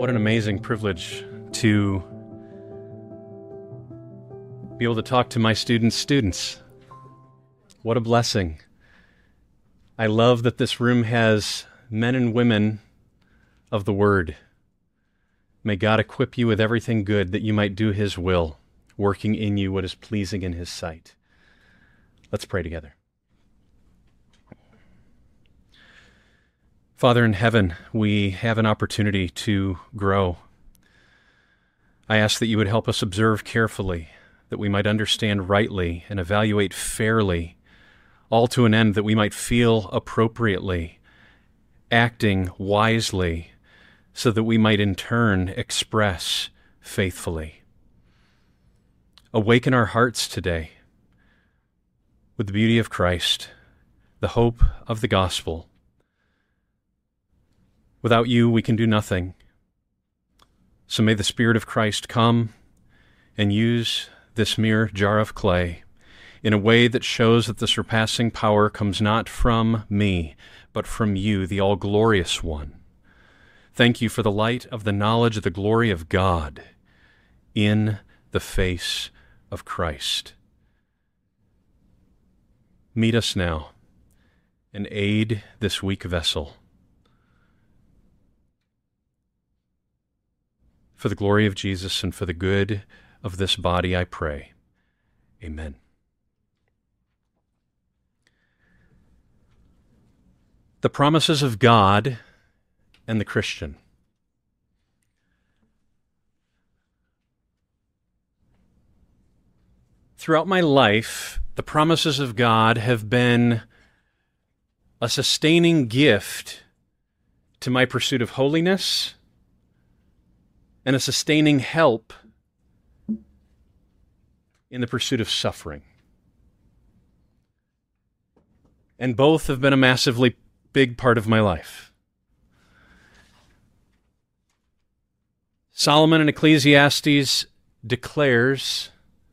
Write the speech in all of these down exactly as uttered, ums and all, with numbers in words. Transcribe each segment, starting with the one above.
What an amazing privilege to be able to talk to my students' students. What a blessing. I love that this room has men and women of the Word. May God equip you with everything good that you might do His will, working in you what is pleasing in His sight. Let's pray together. Father in heaven, we have an opportunity to grow. I ask that you would help us observe carefully, that we might understand rightly and evaluate fairly, all to an end that we might feel appropriately, acting wisely, so that we might in turn express faithfully. Awaken our hearts today with the beauty of Christ, the hope of the gospel. Without you, we can do nothing. So may the Spirit of Christ come and use this mere jar of clay in a way that shows that the surpassing power comes not from me, but from you, the all-glorious one. Thank you for the light of the knowledge of the glory of God in the face of Christ. Meet us now and aid this weak vessel. For the glory of Jesus and for the good of this body, I pray. Amen. The promises of God and the Christian. Throughout my life, the promises of God have been a sustaining gift to my pursuit of holiness and a sustaining help in the pursuit of suffering. And both have been a massively big part of my life. Solomon in Ecclesiastes declares,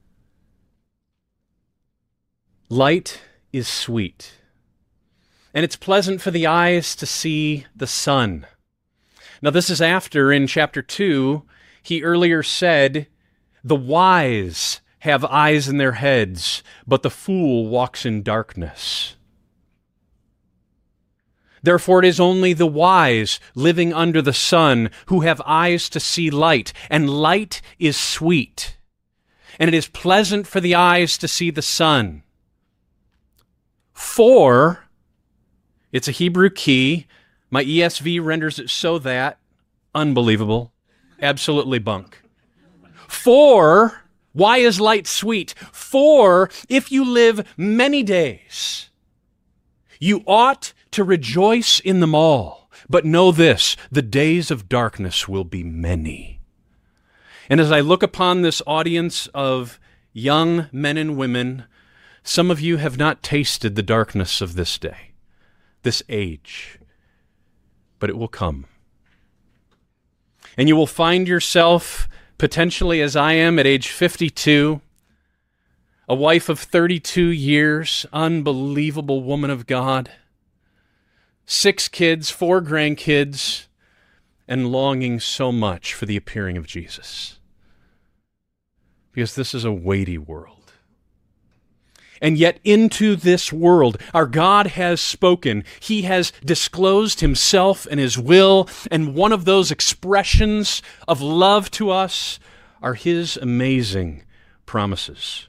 "Light is sweet, and it's pleasant for the eyes to see the sun." Now, this is after, in chapter two, he earlier said, "The wise have eyes in their heads, but the fool walks in darkness." Therefore, it is only the wise living under the sun who have eyes to see light, and light is sweet, and it is pleasant for the eyes to see the sun. For, it's a Hebrew key. My E S V renders it so that, unbelievable, absolutely bunk. For, why is light sweet? For, if you live many days, you ought to rejoice in them all. But know this, the days of darkness will be many. And as I look upon this audience of young men and women, some of you have not tasted the darkness of this day, this age. But it will come. And you will find yourself, potentially as I am at age fifty-two, a wife of thirty-two years, unbelievable woman of God, six kids, four grandkids, and longing so much for the appearing of Jesus. Because this is a weighty world. And yet into this world, our God has spoken. He has disclosed Himself and His will, and one of those expressions of love to us are His amazing promises.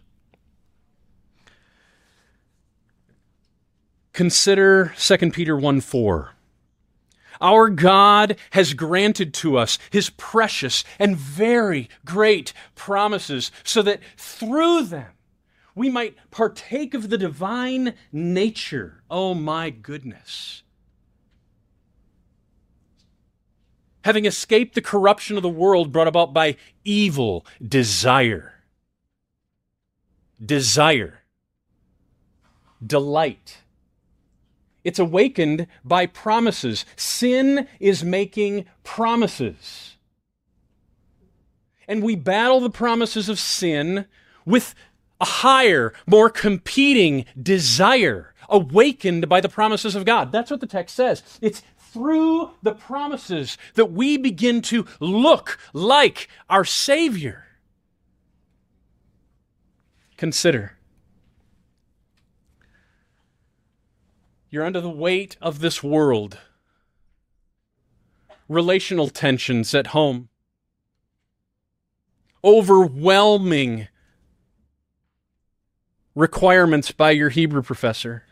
Consider Second Peter one four. Our God has granted to us His precious and very great promises, so that through them we might partake of the divine nature. Oh my goodness. Having escaped the corruption of the world brought about by evil desire. Desire. Delight. It's awakened by promises. Sin is making promises. And we battle the promises of sin with a higher, more competing desire awakened by the promises of God. That's what the text says. It's through the promises that we begin to look like our Savior. Consider. You're under the weight of this world. Relational tensions at home. Overwhelming requirements by your Hebrew professor.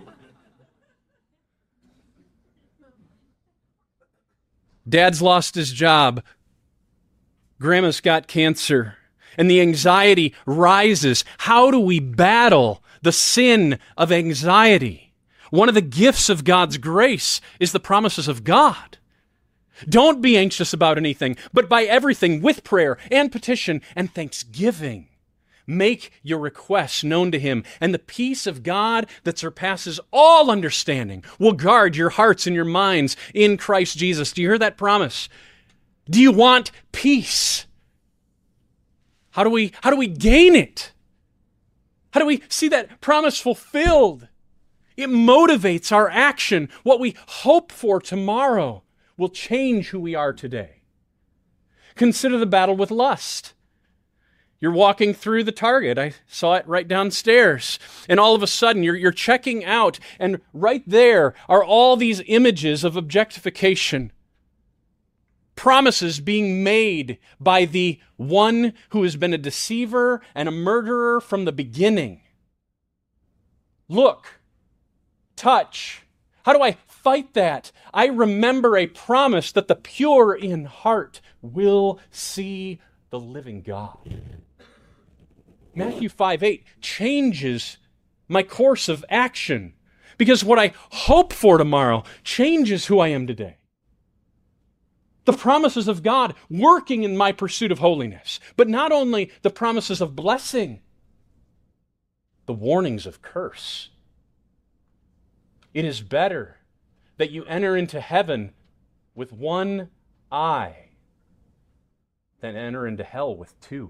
Dad's lost his job. Grandma's got cancer. And the anxiety rises. How do we battle the sin of anxiety? One of the gifts of God's grace is the promises of God. Don't be anxious about anything, but by everything with prayer and petition and thanksgiving. Make your requests known to Him, and the peace of God that surpasses all understanding will guard your hearts and your minds in Christ Jesus. Do you hear that promise? Do you want peace? How do we, how do we gain it? How do we see that promise fulfilled? It motivates our action. What we hope for tomorrow will change who we are today. Consider the battle with lust. You're walking through the Target. I saw it right downstairs. And all of a sudden, you're, you're checking out, and right there are all these images of objectification. Promises being made by the one who has been a deceiver and a murderer from the beginning. Look, touch. How do I fight that? I remember a promise that the pure in heart will see the living God. Matthew five eight changes my course of action because what I hope for tomorrow changes who I am today. The promises of God working in my pursuit of holiness, but not only the promises of blessing, the warnings of curse. It is better that you enter into heaven with one eye than enter into hell with two.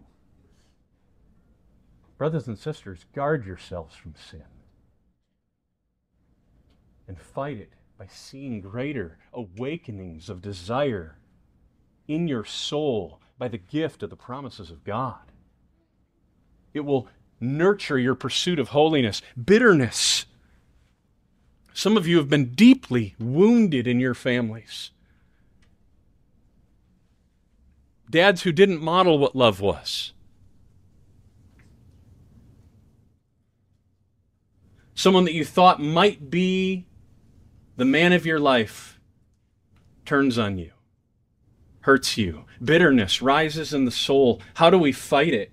Brothers and sisters, guard yourselves from sin and fight it by seeing greater awakenings of desire in your soul by the gift of the promises of God. It will nurture your pursuit of holiness. Bitterness. Some of you have been deeply wounded in your families. Dads who didn't model what love was. Someone that you thought might be the man of your life turns on you, hurts you. Bitterness rises in the soul. How do we fight it?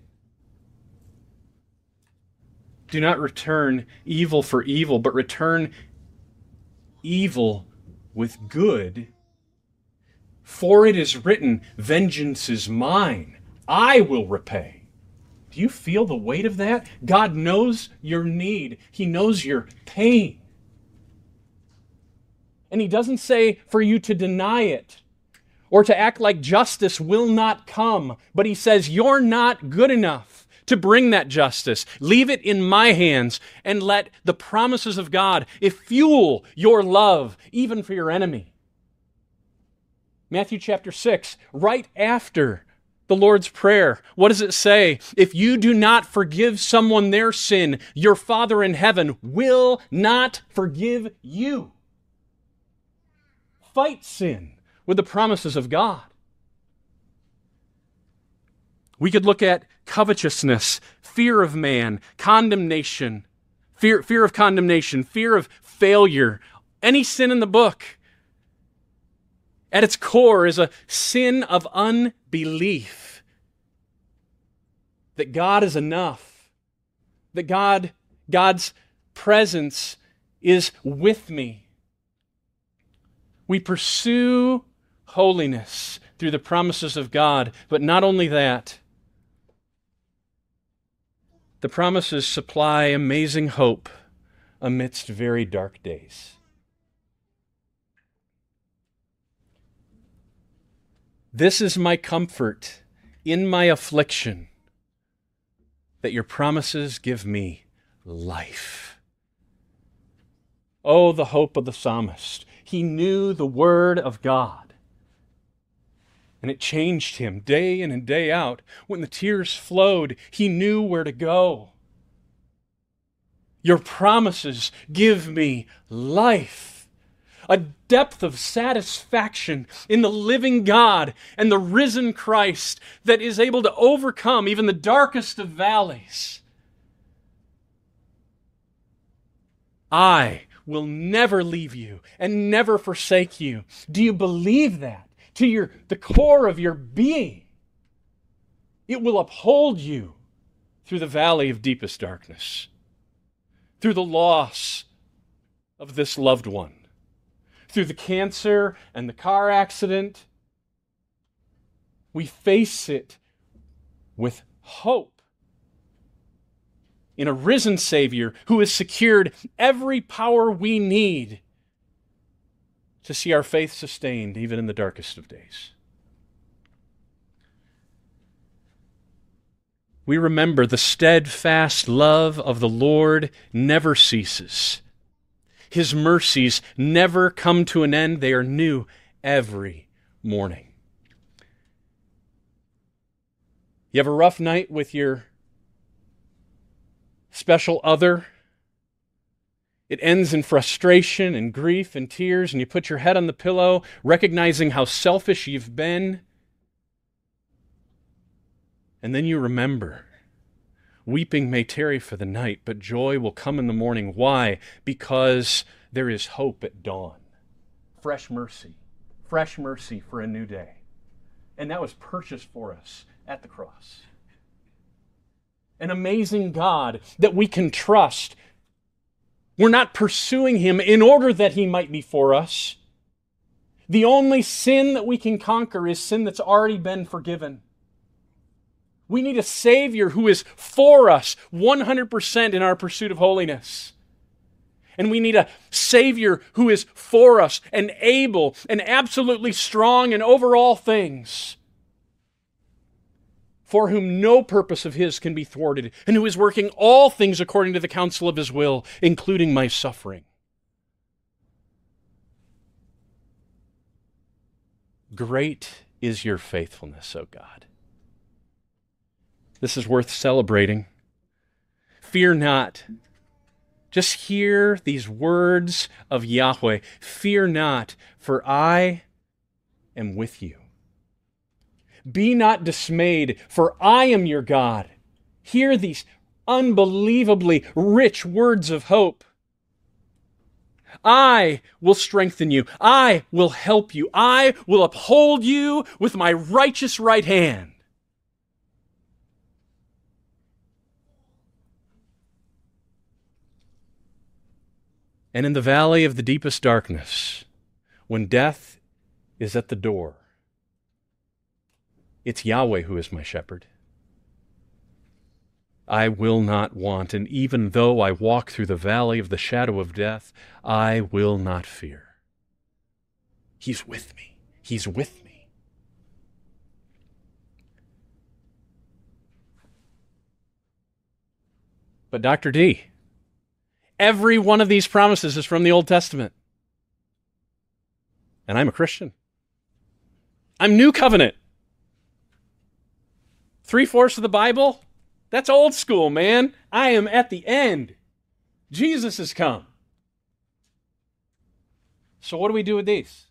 Do not return evil for evil, but return evil with good. For it is written, vengeance is mine, I will repay. Do you feel the weight of that? God knows your need. He knows your pain. And He doesn't say for you to deny it or to act like justice will not come, but He says you're not good enough to bring that justice. Leave it in my hands and let the promises of God fuel your love, even for your enemy. Matthew chapter six, right after the Lord's Prayer, what does it say? If you do not forgive someone their sin, your Father in heaven will not forgive you. Fight sin with the promises of God. We could look at covetousness, fear of man, condemnation, fear, fear of condemnation, fear of failure. Any sin in the book, at its core, is a sin of unbelief. That God is enough. That God, God's presence is with me. We pursue holiness through the promises of God, but not only that. The promises supply amazing hope amidst very dark days. This is my comfort in my affliction, that your promises give me life. Oh, the hope of the psalmist. he knew the Word of God. And it changed him day in and day out. When the tears flowed, he knew where to go. Your promises give me life, a depth of satisfaction in the living God and the risen Christ that is able to overcome even the darkest of valleys. I will never leave you and never forsake you. Do you believe that to your the core of your being? It will uphold you through the valley of deepest darkness, through the loss of this loved one, through the cancer and the car accident. We face it with hope in a risen Savior who has secured every power we need to see our faith sustained even in the darkest of days. We remember the steadfast love of the Lord never ceases. His mercies never come to an end. They are new every morning. You have a rough night with your special other. It ends in frustration and grief and tears, and you put your head on the pillow, recognizing how selfish you've been. And then you remember, weeping may tarry for the night, but joy will come in the morning. Why? Because there is hope at dawn. Fresh mercy. Fresh mercy for a new day. And that was purchased for us at the cross. An amazing God that we can trust. We're not pursuing Him in order that He might be for us. The only sin that we can conquer is sin that's already been forgiven. We need a Savior who is for us one hundred percent in our pursuit of holiness. And we need a Savior who is for us and able and absolutely strong and over all things, for whom no purpose of His can be thwarted, and who is working all things according to the counsel of His will, including my suffering. Great is your faithfulness, O God. This is worth celebrating. Fear not. Just hear these words of Yahweh. Fear not, for I am with you. Be not dismayed, for I am your God. Hear these unbelievably rich words of hope. I will strengthen you. I will help you. I will uphold you with my righteous right hand. And in the valley of the deepest darkness, when death is at the door, it's Yahweh who is my shepherd. I will not want, and even though I walk through the valley of the shadow of death, I will not fear. He's with me. He's with me. But Doctor D, every one of these promises is from the Old Testament. And I'm a Christian. I'm New Covenant. Three-fourths of the Bible, that's old school, man. I am at the end. Jesus has come. So what do we do with these?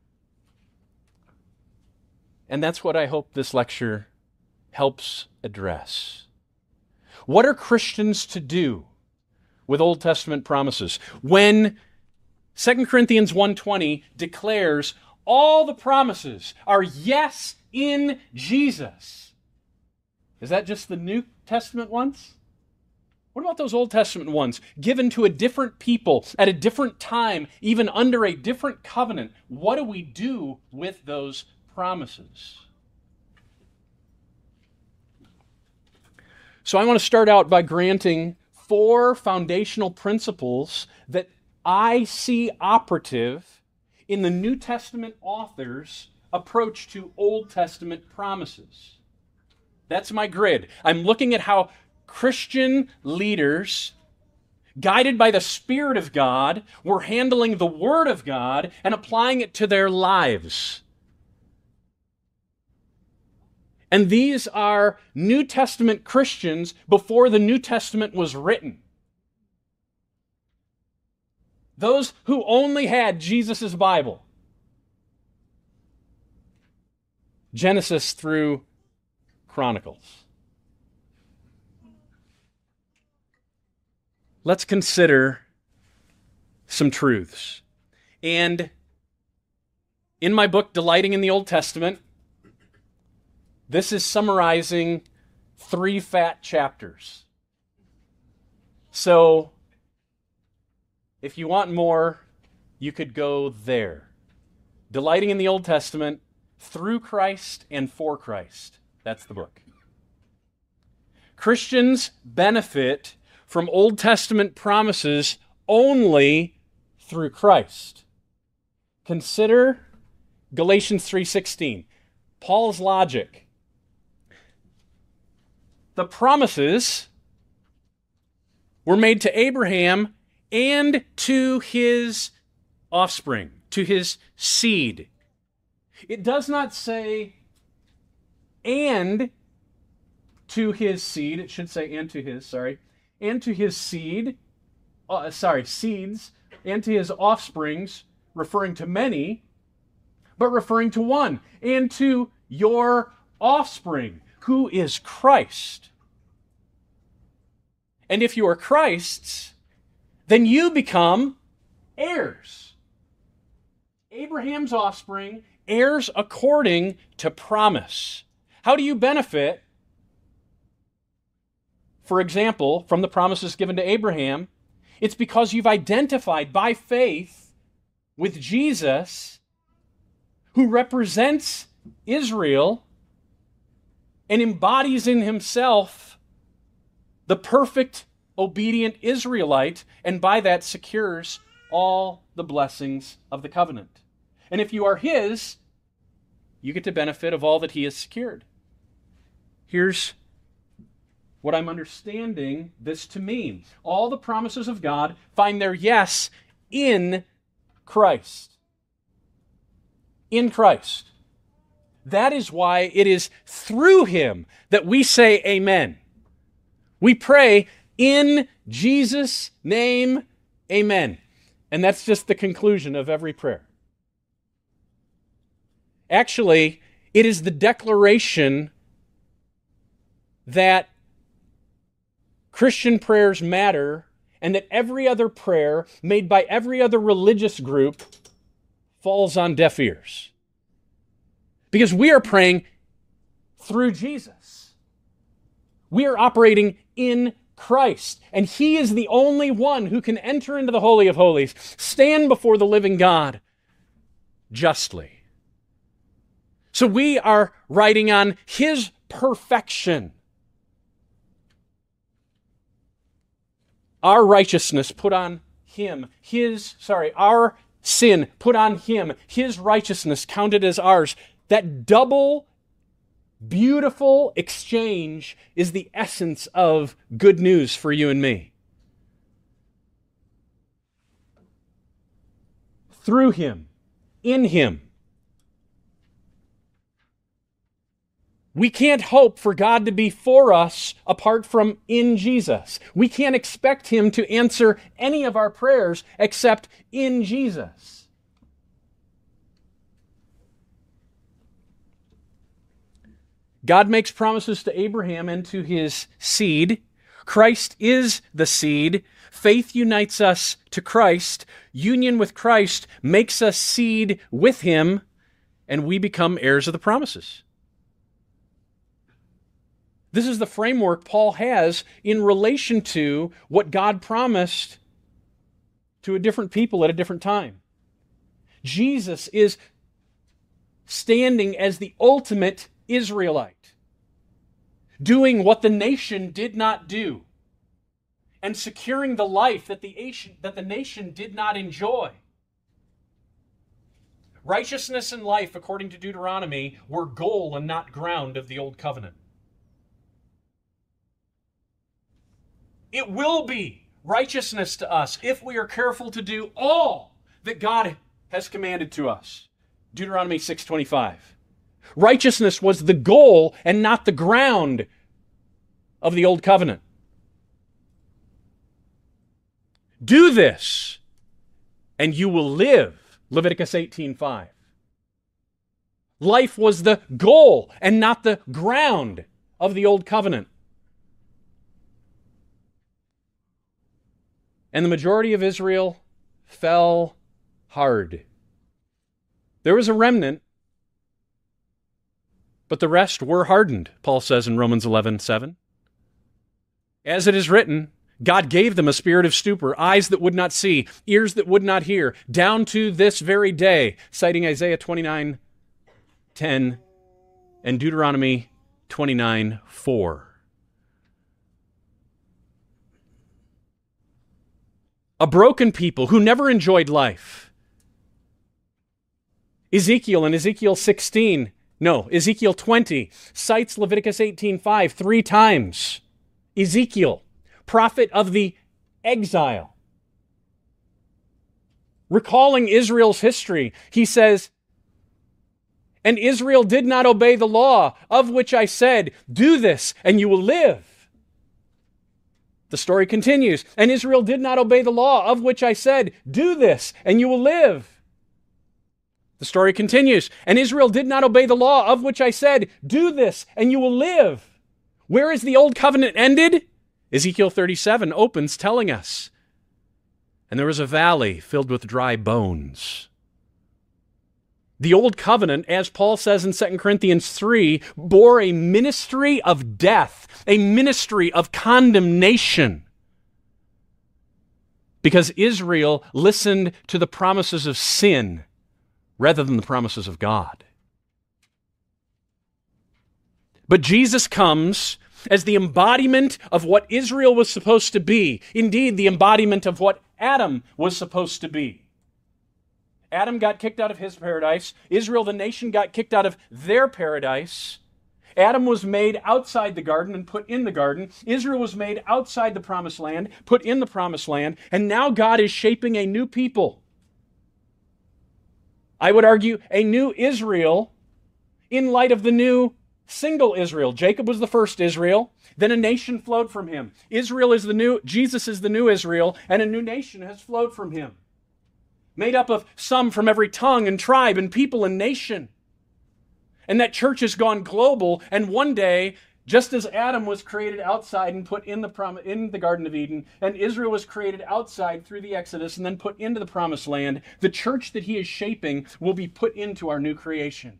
And that's what I hope this lecture helps address. What are Christians to do with Old Testament promises when Second Corinthians one twenty declares all the promises are yes in Jesus? Is that just the New Testament ones? What about those Old Testament ones given to a different people at a different time, even under a different covenant? What do we do with those promises? So I want to start out by granting four foundational principles that I see operative in the New Testament author's approach to Old Testament promises. That's my grid. I'm looking at how Christian leaders guided by the Spirit of God, were handling the Word of God and applying it to their lives. And these are New Testament Christians before the New Testament was written. Those who only had Jesus' Bible. Genesis through Chronicles. Let's consider some truths. And in my book, Delighting in the Old Testament, this is summarizing three fat chapters. So, if you want more, you could go there. Delighting in the Old Testament, Through Christ and For Christ. That's the book. Christians benefit from Old Testament promises only through Christ. Consider Galatians three sixteen. Paul's logic. The promises were made to Abraham and to his offspring, to his seed. It does not say and to his seed. It should say and to his, sorry. And to his seed, uh, sorry, seeds, and to his offsprings, referring to many, but referring to one. And to your offspring, who is Christ. And if you are Christ's, then you become heirs. Abraham's offspring, heirs according to promise. How do you benefit, for example, from the promises given to Abraham? It's because you've identified by faith with Jesus, who represents Israel and embodies in himself the perfect, obedient Israelite, and by that secures all the blessings of the covenant. And if you are his, you get the benefit of all that he has secured. Here's what I'm understanding this to mean. All the promises of God find their yes in Christ. In Christ. That is why it is through him that we say amen. We pray in Jesus' name, amen. And that's just the conclusion of every prayer. Actually, it is the declaration that Christian prayers matter and that every other prayer made by every other religious group falls on deaf ears. Because we are praying through Jesus. We are operating in Christ. And he is the only one who can enter into the Holy of Holies, stand before the living God justly. So we are writing on his perfection. Our righteousness put on him. His, sorry, our sin put on him. His righteousness counted as ours. That double, beautiful exchange is the essence of good news for you and me. Through him, in him. We can't hope for God to be for us apart from in Jesus. We can't expect him to answer any of our prayers except in Jesus. God makes promises to Abraham and to his seed. Christ is the seed. Faith unites us to Christ. Union with Christ makes us seed with him, and we become heirs of the promises. This is the framework Paul has in relation to what God promised to a different people at a different time. Jesus is standing as the ultimate Israelite, doing what the nation did not do, and securing the life that the nation, that the nation did not enjoy. Righteousness and life, according to Deuteronomy, were goal and not ground of the Old Covenant. It will be righteousness to us if we are careful to do all that God has commanded to us. Deuteronomy six twenty-five. Righteousness was the goal and not the ground of the old covenant. Do this, and you will live. Leviticus eighteen five. Life was the goal and not the ground of the old covenant. And the majority of Israel fell hard. There was a remnant, but the rest were hardened, Paul says in Romans eleven seven. As it is written, God gave them a spirit of stupor, eyes that would not see, ears that would not hear, down to this very day, citing Isaiah twenty-nine ten and Deuteronomy twenty-nine four. A broken people who never enjoyed life. Ezekiel in Ezekiel sixteen, no, Ezekiel twenty, cites Leviticus eighteen five three times. Ezekiel, prophet of the exile. Recalling Israel's history, he says, and Israel did not obey the law, of which I said, do this and you will live. The story continues, and Israel did not obey the law, of which I said, do this and you will live. The story continues, and Israel did not obey the law, of which I said, do this and you will live. Where is the old covenant ended? Ezekiel thirty-seven opens telling us, and there was a valley filled with dry bones. The old covenant, as Paul says in Second Corinthians three, bore a ministry of death, a ministry of condemnation. Because Israel listened to the promises of sin rather than the promises of God. But Jesus comes as the embodiment of what Israel was supposed to be. Indeed, the embodiment of what Adam was supposed to be. Adam got kicked out of his paradise. Israel, the nation, got kicked out of their paradise. Adam was made outside the garden and put in the garden. Israel was made outside the promised land, put in the promised land. And now God is shaping a new people. I would argue a new Israel in light of the new single Israel. Jacob was the first Israel. Then a nation flowed from him. Israel is the new, Jesus is the new Israel, and a new nation has flowed from him. Made up of some from every tongue and tribe and people and nation. And that church has gone global, and one day, just as Adam was created outside and put in the prom- in the Garden of Eden, and Israel was created outside through the Exodus and then put into the Promised Land, the church that he is shaping will be put into our new creation.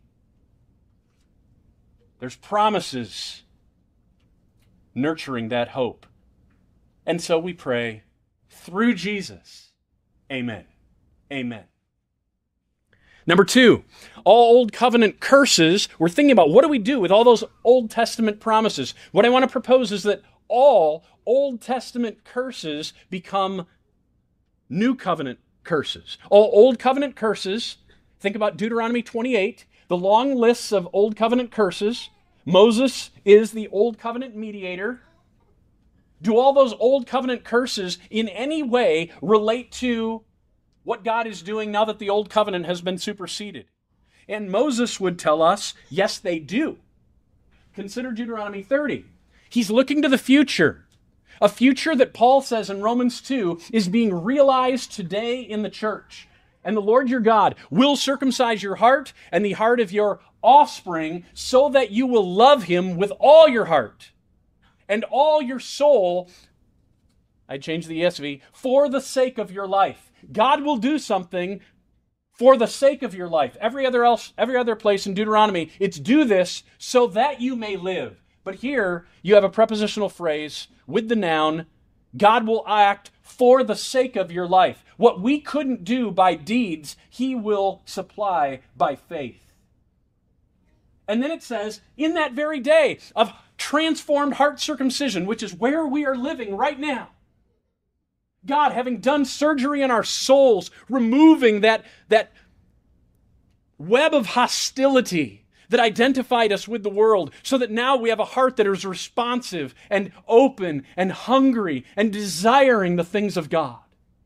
There's promises nurturing that hope. And so we pray, through Jesus, amen. Amen. Number two, all Old Covenant curses, we're thinking about what do we do with all those Old Testament promises? What I want to propose is that all Old Testament curses become New Covenant curses. All Old Covenant curses, think about Deuteronomy twenty-eight, the long lists of Old Covenant curses. Moses is the Old Covenant mediator. Do all those Old Covenant curses in any way relate to what God is doing now that the Old Covenant has been superseded? And Moses would tell us, yes, they do. Consider Deuteronomy thirty. He's looking to the future. A future that Paul says in Romans two is being realized today in the church. And the Lord your God will circumcise your heart and the heart of your offspring so that you will love him with all your heart and all your soul. I changed the E S V, for the sake of your life. God will do something for the sake of your life. Every other else, every other place in Deuteronomy, it's do this so that you may live. But here you have a prepositional phrase with the noun, God will act for the sake of your life. What we couldn't do by deeds, he will supply by faith. And then it says, in that very day of transformed heart circumcision, which is where we are living right now, God, having done surgery in our souls, removing that, that web of hostility that identified us with the world, so that now we have a heart that is responsive and open and hungry and desiring the things of God.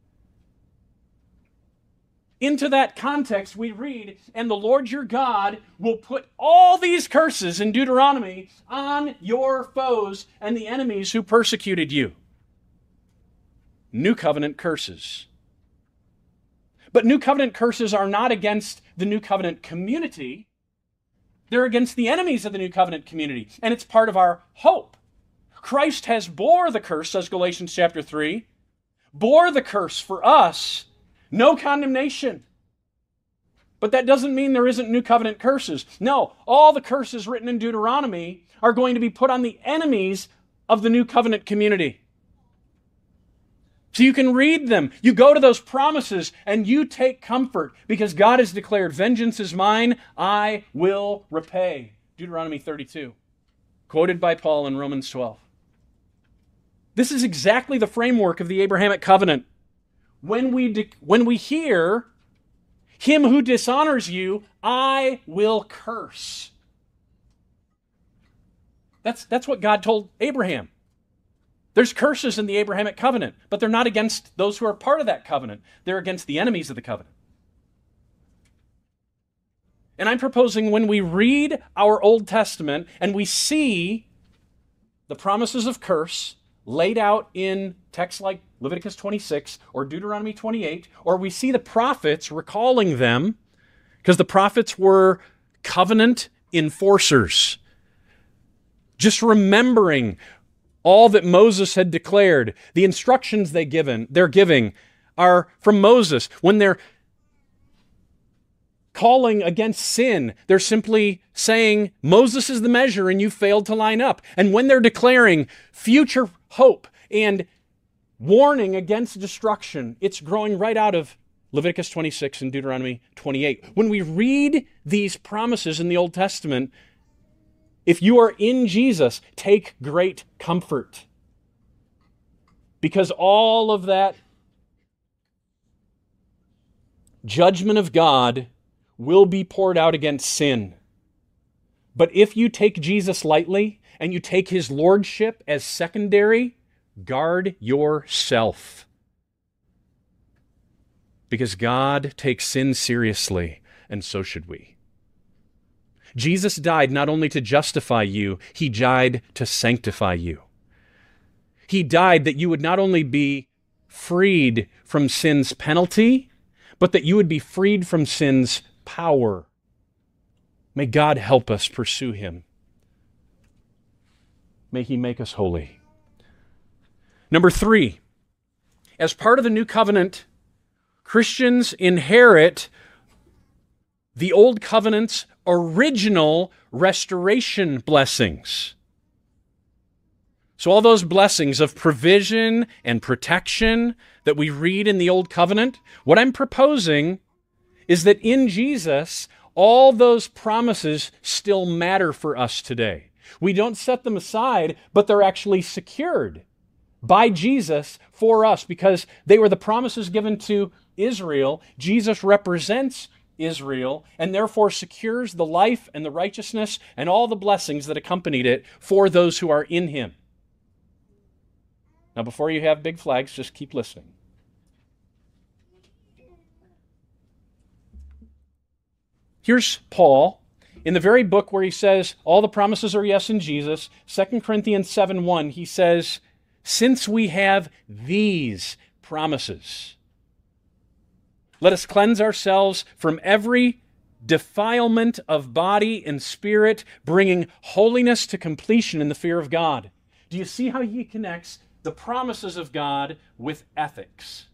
Into that context, we read, and the Lord your God will put all these curses in Deuteronomy on your foes and the enemies who persecuted you. New covenant curses. But new covenant curses are not against the new covenant community. They're against the enemies of the new covenant community. And it's part of our hope. Christ has bore the curse, says Galatians chapter three, bore the curse for us. No condemnation. But that doesn't mean there isn't new covenant curses. No, all the curses written in Deuteronomy are going to be put on the enemies of the new covenant community. So you can read them. You go to those promises and you take comfort because God has declared, vengeance is mine, I will repay. Deuteronomy thirty-two, quoted by Paul in Romans twelve. This is exactly the framework of the Abrahamic covenant. When we, de- when we hear, him who dishonors you, I will curse. That's, that's what God told Abraham. There's curses in the Abrahamic covenant, but they're not against those who are part of that covenant. They're against the enemies of the covenant. And I'm proposing when we read our Old Testament and we see the promises of curse laid out in texts like Leviticus twenty-six or Deuteronomy twenty-eight, or we see the prophets recalling them, because the prophets were covenant enforcers. Just remembering all that Moses had declared, the instructions they given, they're giving are from Moses. When they're calling against sin, they're simply saying, Moses is the measure and you failed to line up. And when they're declaring future hope and warning against destruction, it's growing right out of Leviticus twenty-six and Deuteronomy twenty-eight. When we read these promises in the Old Testament, if you are in Jesus, take great comfort. Because all of that judgment of God will be poured out against sin. But if you take Jesus lightly and you take his lordship as secondary, guard yourself. Because God takes sin seriously, and so should we. Jesus died not only to justify you, he died to sanctify you. He died that you would not only be freed from sin's penalty, but that you would be freed from sin's power. May God help us pursue him. May he make us holy. Number three, as part of the new covenant, Christians inherit the old covenant's original restoration blessings. So all those blessings of provision and protection that we read in the old covenant, what I'm proposing is that in Jesus, all those promises still matter for us today. We don't set them aside, but they're actually secured by Jesus for us because they were the promises given to Israel. Jesus represents Israel and therefore secures the life and the righteousness and all the blessings that accompanied it for those who are in him. Now, before you have big flags, just keep listening. Here's Paul in the very book where he says all the promises are yes in Jesus, Second Corinthians seven one, he says, since we have these promises, let us cleanse ourselves from every defilement of body and spirit, bringing holiness to completion in the fear of God. Do you see how he connects the promises of God with ethics?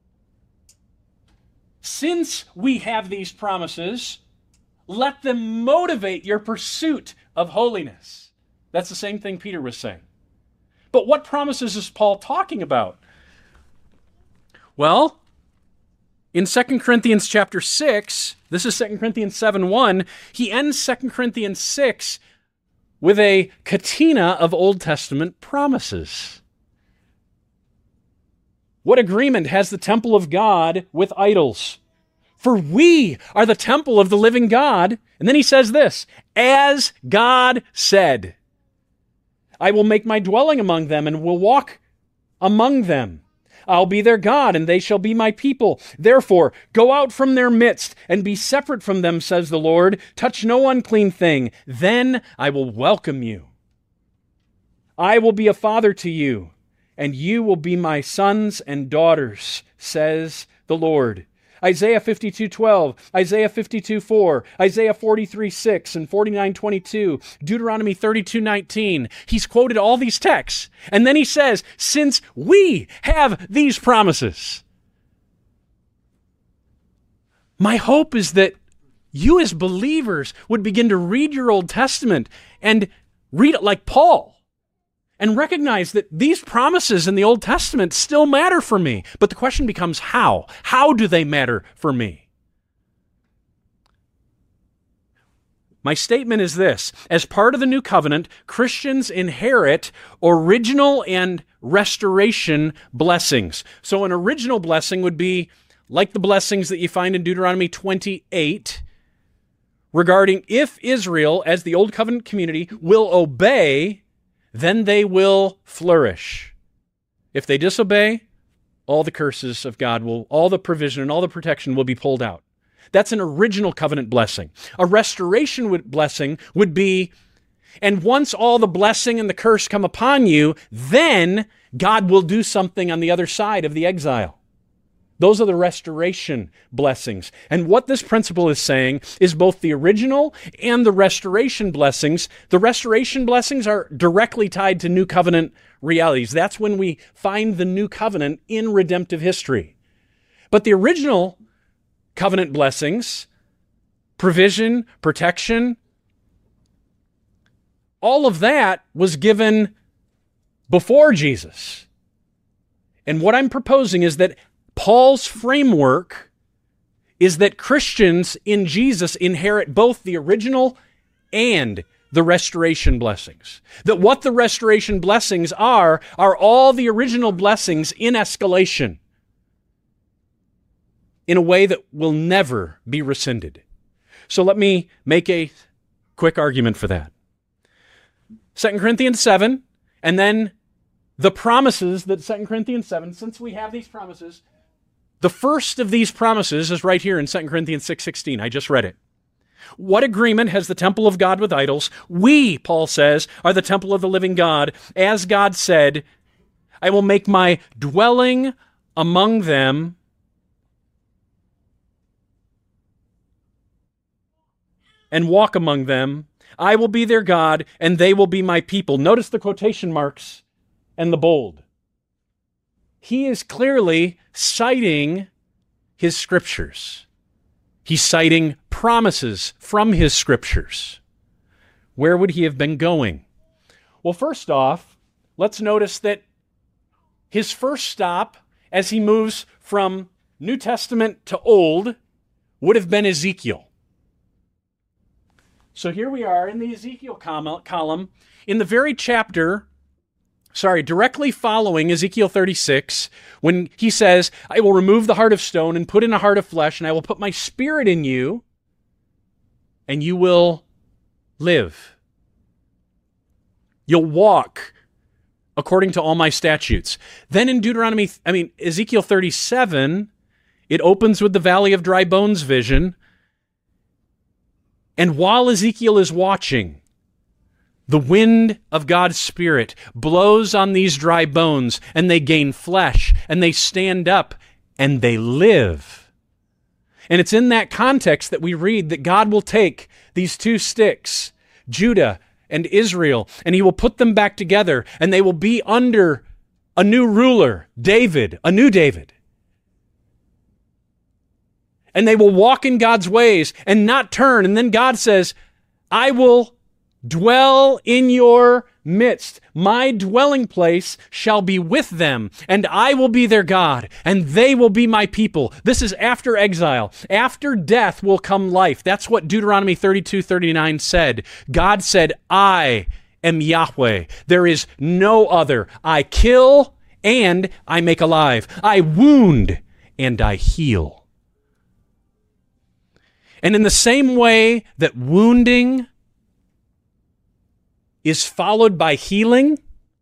Since we have these promises, let them motivate your pursuit of holiness. That's the same thing Peter was saying. But what promises is Paul talking about? Well, in Second Corinthians chapter six, this is Second Corinthians seven one, he ends Second Corinthians six with a catena of Old Testament promises. What agreement has the temple of God with idols? For we are the temple of the living God. And then he says this, as God said. I will make my dwelling among them and will walk among them. I'll be their God, and they shall be my people. Therefore, go out from their midst and be separate from them, says the Lord. Touch no unclean thing. Then I will welcome you. I will be a father to you, and you will be my sons and daughters, says the Lord. Isaiah fifty-two twelve, Isaiah fifty-two four, Isaiah forty-three six, and forty-nine twenty-two, Deuteronomy thirty-two nineteen. He's quoted all these texts. And then he says, since we have these promises, my hope is that you as believers would begin to read your Old Testament and read it like Paul. And recognize that these promises in the Old Testament still matter for me. But the question becomes how? How do they matter for me? My statement is this. As part of the new covenant, Christians inherit original and restoration blessings. So an original blessing would be like the blessings that you find in Deuteronomy twenty-eight regarding if Israel, as the Old Covenant community, will obey, then they will flourish. If they disobey, all the curses of God will, all the provision and all the protection will be pulled out. That's an original covenant blessing. A restoration blessing would be, and once all the blessing and the curse come upon you, then God will do something on the other side of the exile. Those are the restoration blessings. And what this principle is saying is both the original and the restoration blessings. The restoration blessings are directly tied to new covenant realities. That's when we find the new covenant in redemptive history. But the original covenant blessings, provision, protection, all of that was given before Jesus. And what I'm proposing is that Paul's framework is that Christians in Jesus inherit both the original and the restoration blessings. That what the restoration blessings are, are all the original blessings in escalation in a way that will never be rescinded. So let me make a quick argument for that. Second Corinthians seven, and then the promises that Second Corinthians seven, since we have these promises, the first of these promises is right here in Second Corinthians six sixteen. I just read it. What agreement has the temple of God with idols? We, Paul says, are the temple of the living God. As God said, I will make my dwelling among them and walk among them. I will be their God, and they will be my people. Notice the quotation marks and the bold. He is clearly citing his scriptures. He's citing promises from his scriptures. Where would he have been going? Well, first off, let's notice that his first stop as he moves from New Testament to Old would have been Ezekiel. So here we are in the Ezekiel column, in the very chapter Sorry, directly following Ezekiel thirty-six, when he says, I will remove the heart of stone and put in a heart of flesh, and I will put my spirit in you, and you will live. You'll walk according to all my statutes. Then in Deuteronomy, I mean, Ezekiel thirty-seven, it opens with the valley of dry bones vision. And while Ezekiel is watching, the wind of God's Spirit blows on these dry bones, and they gain flesh, and they stand up, and they live. And it's in that context that we read that God will take these two sticks, Judah and Israel, and he will put them back together, and they will be under a new ruler, David, a new David. And they will walk in God's ways and not turn. And then God says, I will dwell in your midst. My dwelling place shall be with them, and I will be their God, and they will be my people. This is after exile. After death will come life. That's what Deuteronomy thirty-two thirty-nine said. God said, I am Yahweh. There is no other. I kill and I make alive. I wound and I heal. And in the same way that wounding is followed by healing,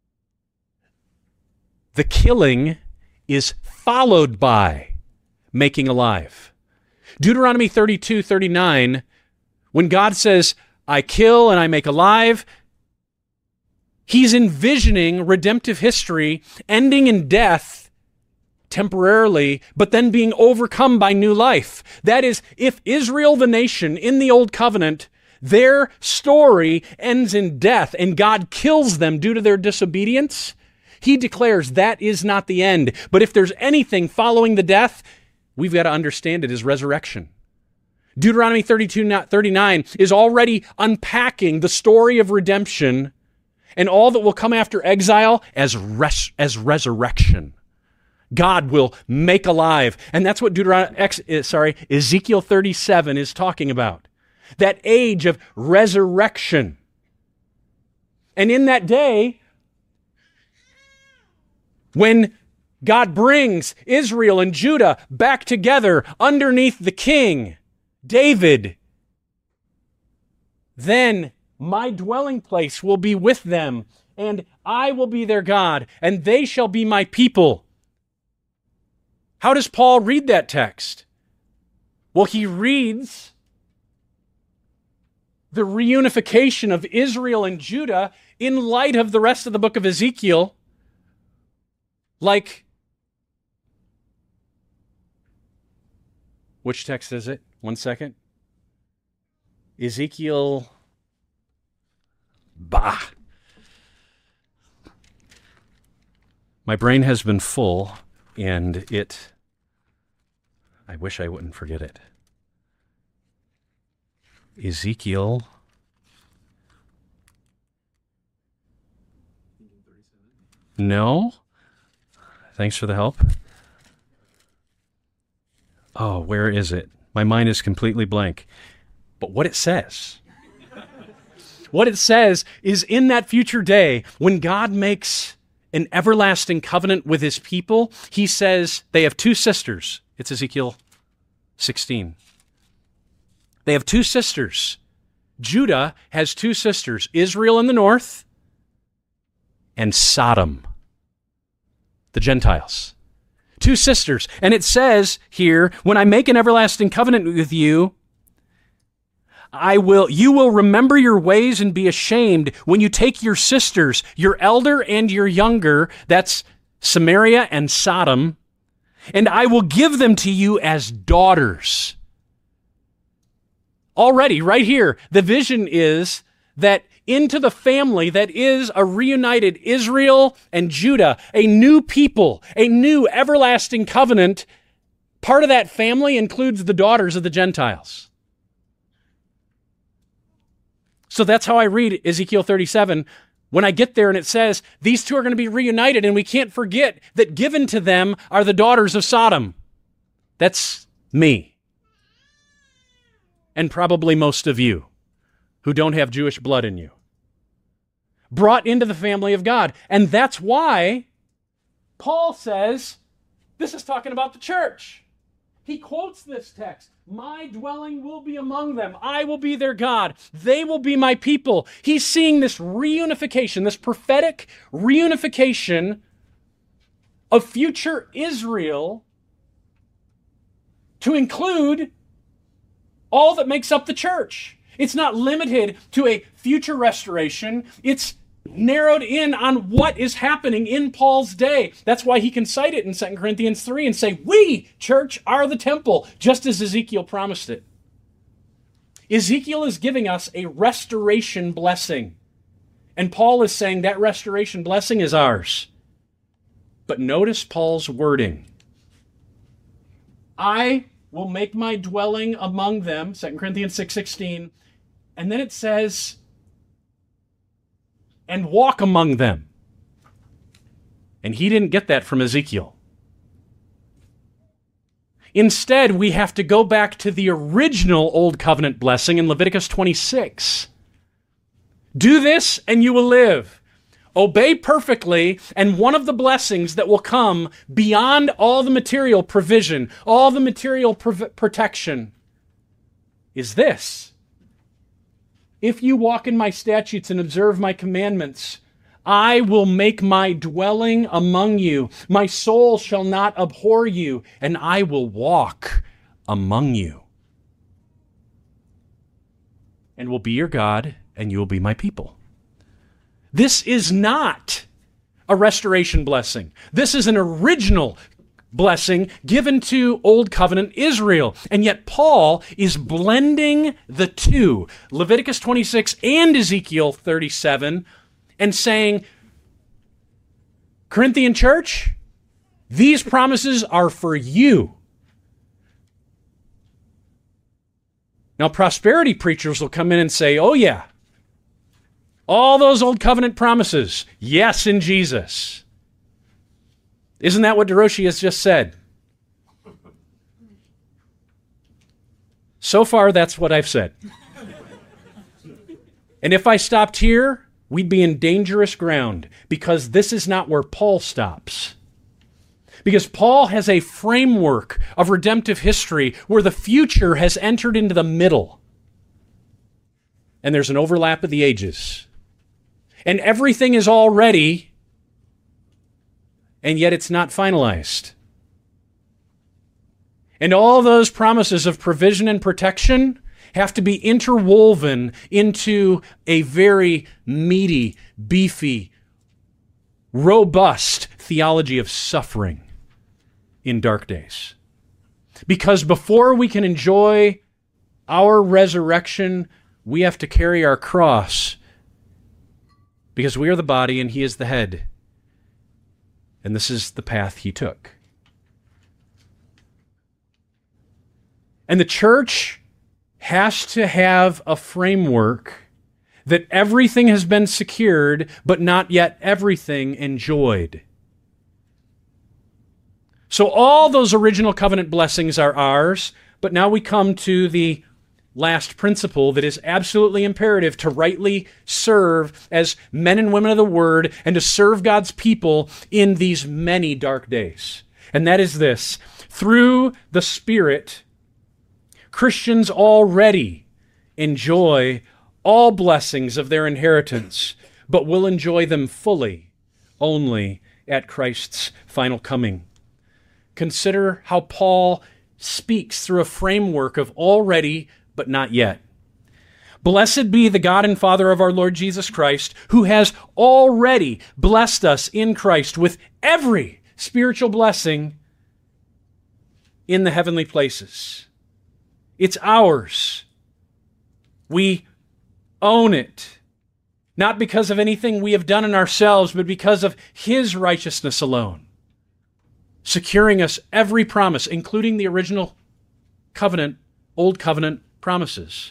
the killing is followed by making alive. Deuteronomy thirty-two thirty-nine, when God says, I kill and I make alive, he's envisioning redemptive history ending in death temporarily, but then being overcome by new life. That is, if Israel, the nation in the Old Covenant, their story ends in death and God kills them due to their disobedience, he declares that is not the end. But if there's anything following the death, we've got to understand it as resurrection. Deuteronomy thirty-two thirty-nine is already unpacking the story of redemption and all that will come after exile as res- as resurrection. God will make alive. And that's what Deuteronomy, ex, sorry, Ezekiel thirty-seven is talking about. That age of resurrection. And in that day, when God brings Israel and Judah back together underneath the king, David, then my dwelling place will be with them, and I will be their God, and they shall be my people. How does Paul read that text? Well, he reads the reunification of Israel and Judah in light of the rest of the book of Ezekiel, like, which text is it? One second. Ezekiel, bah. My brain has been full, and it, I wish I wouldn't forget it. Ezekiel. No? Thanks for the help. Oh, where is it? My mind is completely blank. But what it says, what it says is in that future day, when God makes an everlasting covenant with his people, he says they have two sisters. It's Ezekiel sixteen. They have two sisters. Judah has two sisters, Israel in the north and Sodom, the Gentiles. Two sisters. And it says here, when I make an everlasting covenant with you, I will, you will remember your ways and be ashamed when you take your sisters, your elder and your younger, that's Samaria and Sodom, and I will give them to you as daughters. Already, right here, the vision is that into the family that is a reunited Israel and Judah, a new people, a new everlasting covenant, part of that family includes the daughters of the Gentiles. So that's how I read Ezekiel thirty-seven. When I get there and it says, these two are going to be reunited, and we can't forget that given to them are the daughters of Sodom. That's me. And probably most of you who don't have Jewish blood in you. Brought into the family of God. And that's why Paul says, this is talking about the church. He quotes this text. My dwelling will be among them. I will be their God. They will be my people. He's seeing this reunification, this prophetic reunification of future Israel to include all that makes up the church. It's not limited to a future restoration. It's narrowed in on what is happening in Paul's day. That's why he can cite it in Second Corinthians three and say, we, church, are the temple, just as Ezekiel promised it. Ezekiel is giving us a restoration blessing. And Paul is saying that restoration blessing is ours. But notice Paul's wording. I will make my dwelling among them, Second Corinthians six sixteen, and then it says, and walk among them. And he didn't get that from Ezekiel. Instead, we have to go back to the original Old Covenant blessing in Leviticus twenty-six. Do this and you will live. Obey perfectly, and one of the blessings that will come beyond all the material provision, all the material prov- protection, is this. if you walk in my statutes and observe my commandments, I will make my dwelling among you. My soul shall not abhor you, and I will walk among you. And will be your God, and you will be my people. This is not a restoration blessing. This is an original blessing given to Old Covenant Israel. And yet Paul is blending the two, Leviticus twenty-six and Ezekiel thirty-seven, and saying, Corinthian church, these promises are for you. Now, prosperity preachers will come in and say, oh yeah, all those old covenant promises, yes, in Jesus. Isn't that what DeRoshi has just said? So far, that's what I've said. And if I stopped here, we'd be in dangerous ground, because this is not where Paul stops. Because Paul has a framework of redemptive history where the future has entered into the middle. And there's an overlap of the ages. And everything is all ready, and yet it's not finalized. And all those promises of provision and protection have to be interwoven into a very meaty, beefy, robust theology of suffering in dark days. Because before we can enjoy our resurrection, we have to carry our cross, because we are the body and he is the head. And this is the path he took. And the church has to have a framework that everything has been secured, but not yet everything enjoyed. So all those original covenant blessings are ours, but now we come to the last principle that is absolutely imperative to rightly serve as men and women of the Word and to serve God's people in these many dark days. And that is this: through the Spirit, Christians already enjoy all blessings of their inheritance, but will enjoy them fully only at Christ's final coming. Consider how Paul speaks through a framework of already, but not yet. Blessed be the God and Father of our Lord Jesus Christ, who has already blessed us in Christ with every spiritual blessing in the heavenly places. It's ours. We own it, not because of anything we have done in ourselves, but because of His righteousness alone, securing us every promise, including the original covenant, old covenant promises.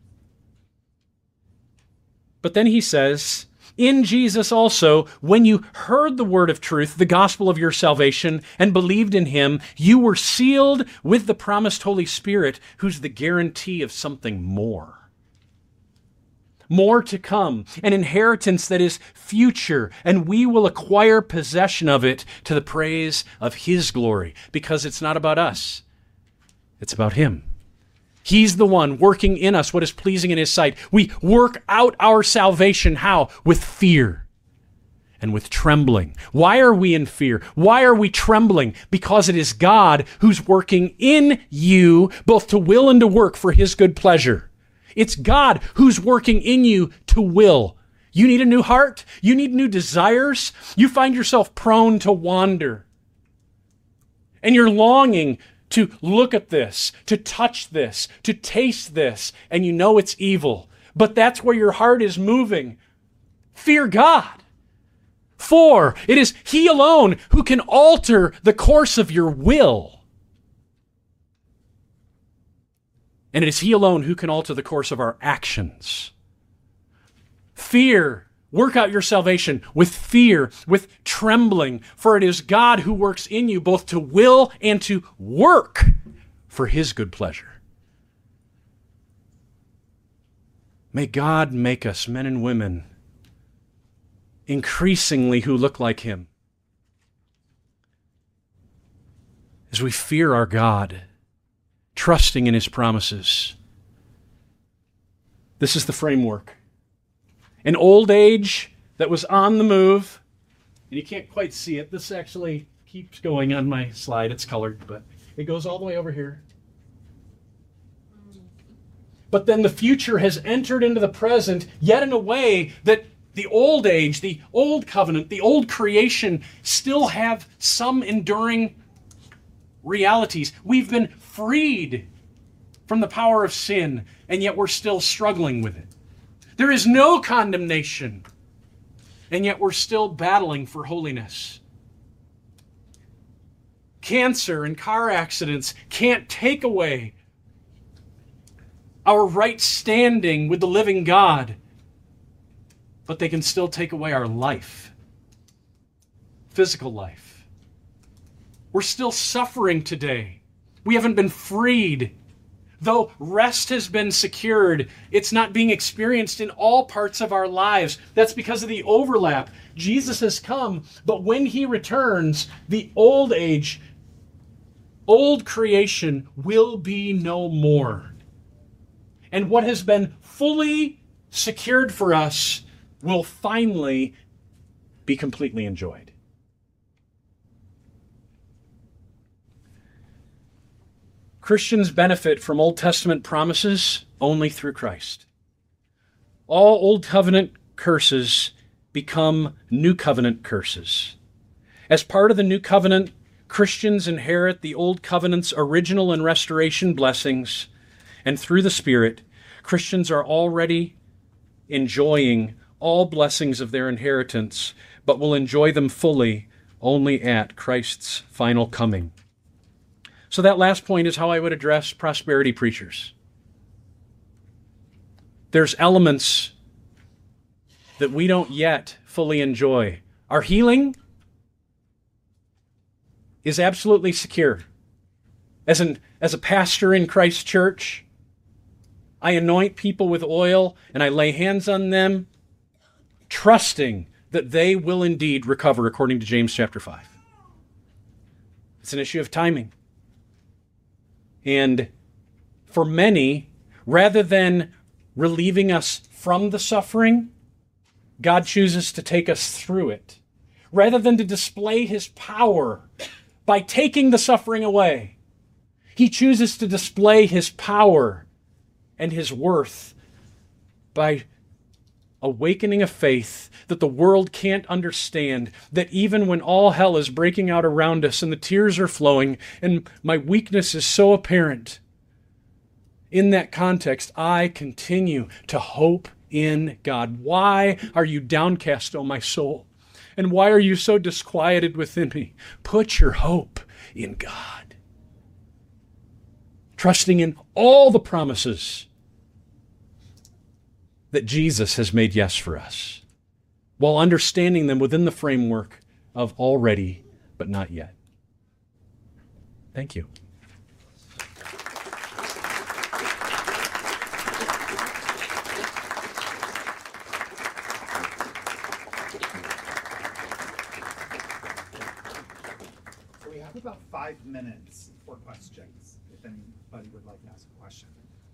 But then he says, in Jesus also, when you heard the word of truth, the gospel of your salvation, and believed in Him, you were sealed with the promised Holy Spirit, who's the guarantee of something more. More to come, an inheritance that is future, and we will acquire possession of it to the praise of His glory, because it's not about us. It's about Him. He's the one working in us what is pleasing in His sight. We work out our salvation, how? With fear and with trembling. Why are we in fear? Why are we trembling? Because it is God who's working in you, both to will and to work for His good pleasure. It's God who's working in you to will. You need a new heart. You need new desires. You find yourself prone to wander. And you're longing to look at this, to touch this, to taste this, and you know it's evil. But that's where your heart is moving. Fear God. For it is He alone who can alter the course of your will. And it is He alone who can alter the course of our actions. Fear. Work out your salvation with fear, with trembling, for it is God who works in you both to will and to work for His good pleasure. May God make us men and women increasingly who look like Him as we fear our God, trusting in His promises, This is the framework. An old age that was on the move, and you can't quite see it. This actually keeps going on my slide. It's colored, but it goes all the way over here. But then the future has entered into the present, yet in a way that the old age, the old covenant, the old creation still have some enduring realities. We've been freed from the power of sin, and yet we're still struggling with it. There is no condemnation, and yet we're still battling for holiness. Cancer and car accidents can't take away our right standing with the living God, but they can still take away our life, physical life. We're still suffering today. We haven't been freed. Though rest has been secured, it's not being experienced in all parts of our lives. That's because of the overlap. Jesus has come, but when he returns, the old age, old creation will be no more. And what has been fully secured for us will finally be completely enjoyed. Christians benefit from Old Testament promises only through Christ. All Old Covenant curses become New Covenant curses. As part of the New Covenant, Christians inherit the Old Covenant's original and restoration blessings, and through the Spirit, Christians are already enjoying all blessings of their inheritance, but will enjoy them fully only at Christ's final coming. So that last point is how I would address prosperity preachers. There's elements that we don't yet fully enjoy. Our healing is absolutely secure. As an as a pastor in Christ's church, I anoint people with oil and I lay hands on them, trusting that they will indeed recover according to James chapter five. It's an issue of timing. And for many, rather than relieving us from the suffering, God chooses to take us through it. Rather than to display his power by taking the suffering away, he chooses to display his power and his worth by awakening a faith that the world can't understand, that even when all hell is breaking out around us and the tears are flowing and my weakness is so apparent, in that context, I continue to hope in God. Why are you downcast, O my soul? And why are you so disquieted within me? Put your hope in God, trusting in all the promises that Jesus has made yes for us, while understanding them within the framework of already but not yet. Thank you. So we have about five minutes for questions, if anybody would like to ask a question.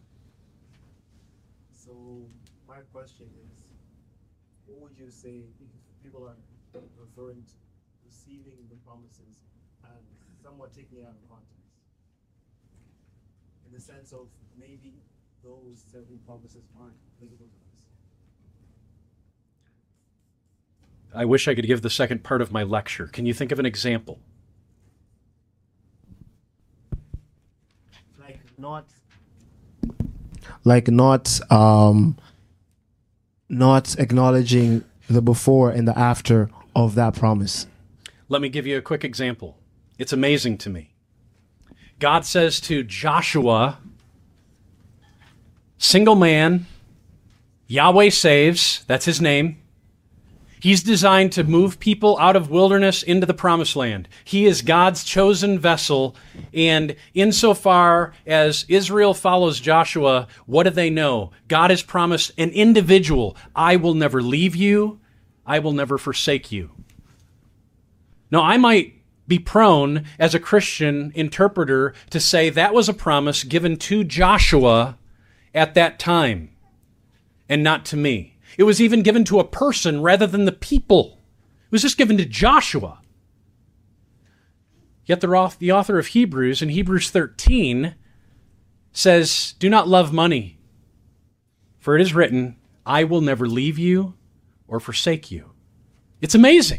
So my question is, what would you say if people are referring to receiving the promises and somewhat taking it out of context? In the sense of maybe those certain promises aren't applicable to us. I wish I could give the second part of my lecture. Can you think of an example? Like not like not um, not acknowledging the before and the after of that promise. Let me give you a quick example. It's amazing to me. God says to Joshua, single man, Yahweh saves, that's his name. He's designed to move people out of wilderness into the promised land. He is God's chosen vessel, and insofar as Israel follows Joshua, what do they know? God has promised an individual, I will never leave you, I will never forsake you. Now, I might be prone, as a Christian interpreter, to say that was a promise given to Joshua at that time. and not to me. It was even given to a person rather than the people. It was just given to Joshua. Yet the author of Hebrews, in Hebrews thirteen, says, do not love money, for it is written, I will never leave you or forsake you. It's amazing.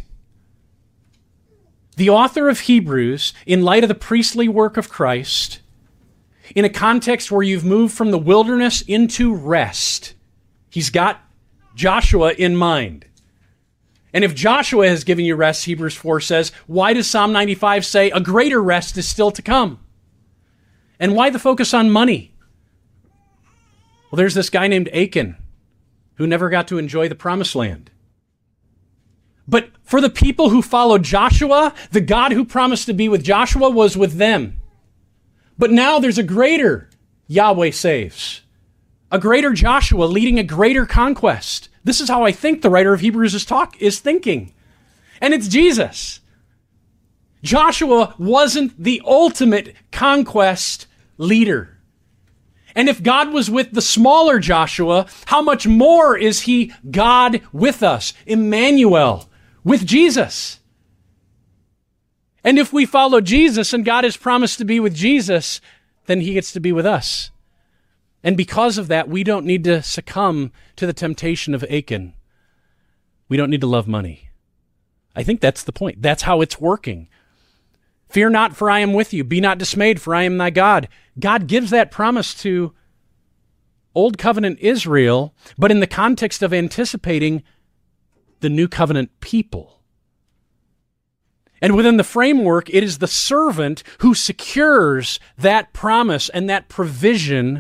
The author of Hebrews, in light of the priestly work of Christ, in a context where you've moved from the wilderness into rest, he's got Joshua in mind. And if Joshua has given you rest, Hebrews four says, why does Psalm ninety-five say a greater rest is still to come? And why the focus on money? Well, there's this guy named Achan who never got to enjoy the promised land. But for the people who followed Joshua, the God who promised to be with Joshua was with them. But now there's a greater Yahweh saves, a greater Joshua leading a greater conquest. This is how I think the writer of Hebrews is talk is thinking. And it's Jesus. Joshua wasn't the ultimate conquest leader. And if God was with the smaller Joshua, how much more is he God with us, Emmanuel, with Jesus? And if we follow Jesus and God has promised to be with Jesus, then he gets to be with us. And because of that, we don't need to succumb to the temptation of Achan. We don't need to love money. I think that's the point. That's how it's working. Fear not, for I am with you. Be not dismayed, for I am thy God. God gives that promise to Old Covenant Israel, but in the context of anticipating the New Covenant people. And within the framework, it is the servant who secures that promise and that provision,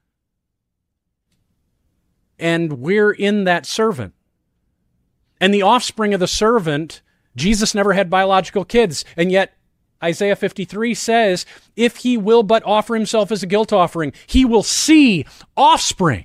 and we're in that servant. And the offspring of the servant, Jesus never had biological kids, and yet Isaiah fifty-three says, if he will but offer himself as a guilt offering, he will see offspring.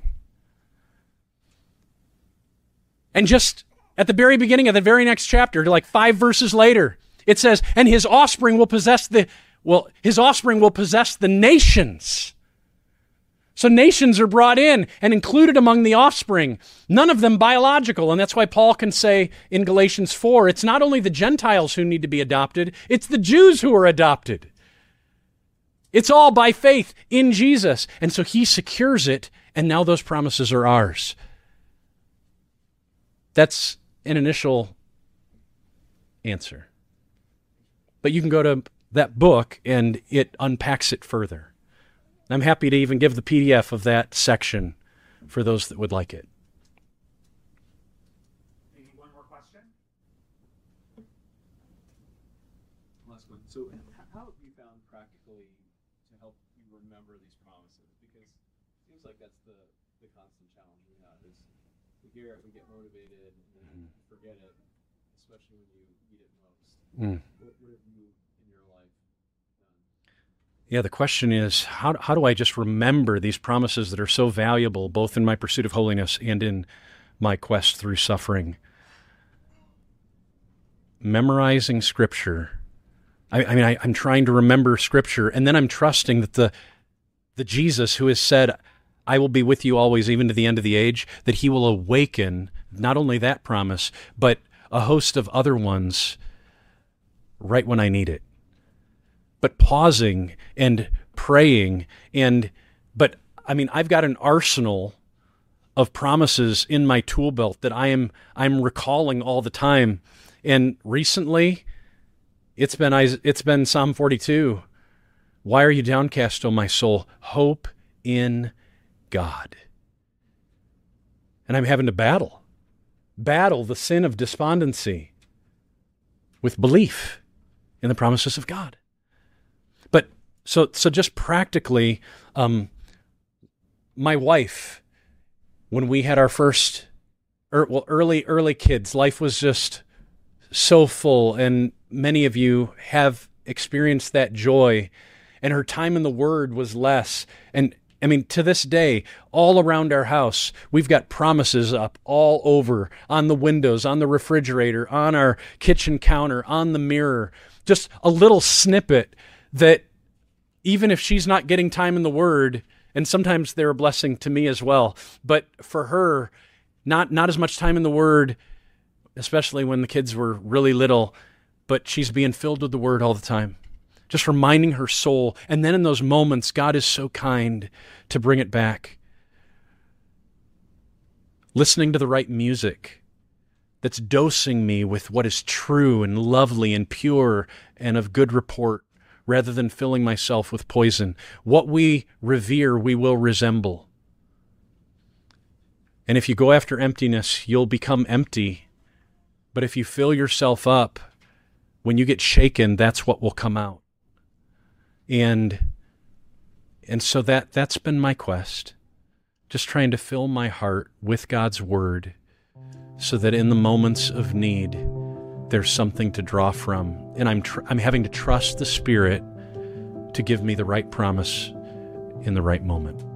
And just at the very beginning of the very next chapter, like five verses later, it says, and his offspring will possess the, well, his offspring will possess the nations. So nations are brought in and included among the offspring, none of them biological. And that's why Paul can say in Galatians four, it's not only the Gentiles who need to be adopted, it's the Jews who are adopted. It's all by faith in Jesus. And so he secures it, and now those promises are ours. That's an initial answer. But you can go to that book, and it unpacks it further. I'm happy to even give the P D F of that section for those that would like it. Maybe one more question? Last one. So how have you found practically to help you remember these promises? Because it seems like that's the, the constant challenge we have is we hear it, we get motivated, and then mm. forget it, especially when you need it most. Mm. What, what have you in your life done? Yeah, the question is, how, how do I just remember these promises that are so valuable, both in my pursuit of holiness and in my quest through suffering? Memorizing Scripture. I, I mean, I, I'm trying to remember Scripture, and then I'm trusting that the, the Jesus who has said, I will be with you always, even to the end of the age, that he will awaken not only that promise, but a host of other ones right when I need it. But pausing and praying and, but I mean, I've got an arsenal of promises in my tool belt that I am, I'm recalling all the time. And recently it's been, it's been Psalm forty-two. Why are you downcast, O my soul? Hope in God. And I'm having to battle, battle the sin of despondency with belief in the promises of God. But so so just practically, um, my wife, when we had our first, er, well, early, early kids, life was just so full, and many of you have experienced that joy, and her time in the Word was less. And I mean, to this day, all around our house, we've got promises up all over, on the windows, on the refrigerator, on our kitchen counter, on the mirror, just a little snippet that even if she's not getting time in the Word, And sometimes they're a blessing to me as well. But for her, not not as much time in the Word, especially when the kids were really little, but she's being filled with the Word all the time, just reminding her soul. And then in those moments, God is so kind to bring it back. Listening to the right music that's dosing me with what is true and lovely and pure and of good report, rather than filling myself with poison. What we revere, we will resemble. And if you go after emptiness, you'll become empty. But if you fill yourself up, when you get shaken, that's what will come out. And and so that that's been my quest. Just trying to fill my heart with God's Word so that in the moments of need, there's something to draw from. And I'm tr- I'm having to trust the Spirit to give me the right promise in the right moment.